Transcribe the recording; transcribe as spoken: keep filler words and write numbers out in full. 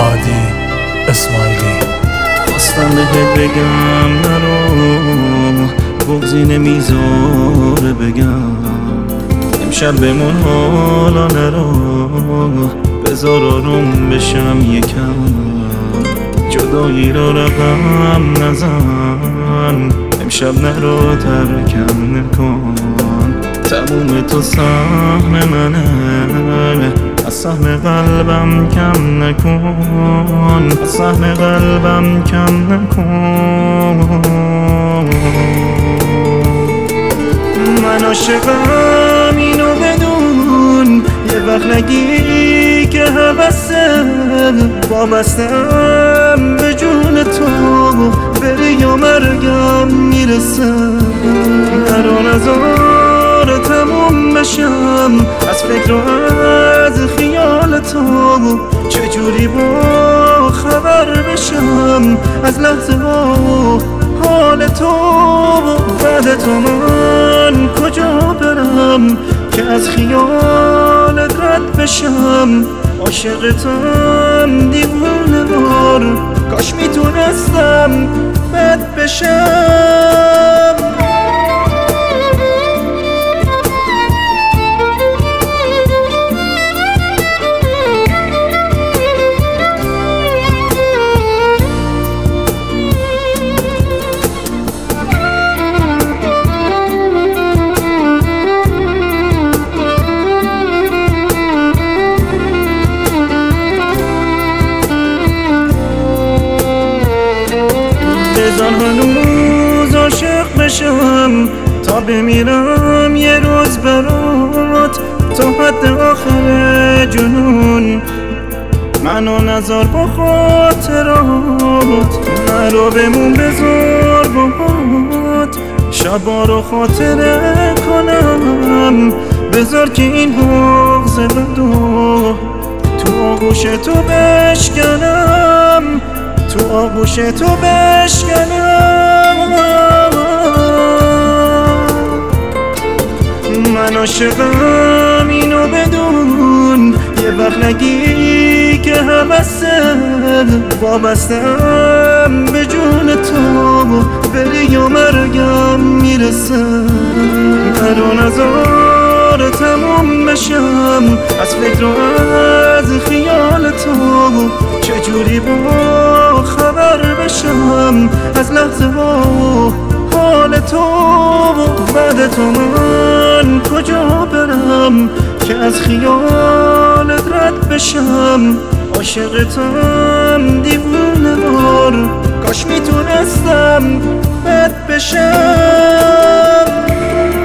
هادی اسماعیلی. خواستم بهت بگم نرو، بغضی نمیذاره بگم امشب بمون حالا نرو، بذار آروم بشم یکم، جدایی را رقم نزن، امشب نرو ترکم نکن، تموم تو سهم منه، از سهم قلبم کم نکن، از سهم قلبم کم نکن. من عاشقم اینو بدون، یه وقت نگی که حوثه وابستم به جون تو، بری یا مرگم میرسه، نرو نزار تموم بشم از فکر و از خیال تو، چجوری با خبر بشم از لحظه ها حال تو، بعد تو من کجا برم که از خیالت رد بشم، عاشقتم دیوونه وار، کاش میتونستم بد بشم. بذار هنوز عاشق بشم تا بمیرم یه روز برات، تا حد آخر جنون منو نذار با خاطرات، نرو بمون بذار باهات شبا رو خاطره کنم، بذار که این بغض بدو تو آغوش تو بشکنم، تو آغوش تو بشکنم. من عاشقم اینو بدون، یه وقت نگی که حوثه وابستم به جون تو، بری یا مرگم میرسه، نرو نزار تموم بشم از فکر و از خیال تو، چجوری با خبر بشم از لحظه ها حال تو، بعد تو من کجا برم که از خیالت رد بشم، عاشقتم دیوونه وار، کاش میتونستم بد بشم.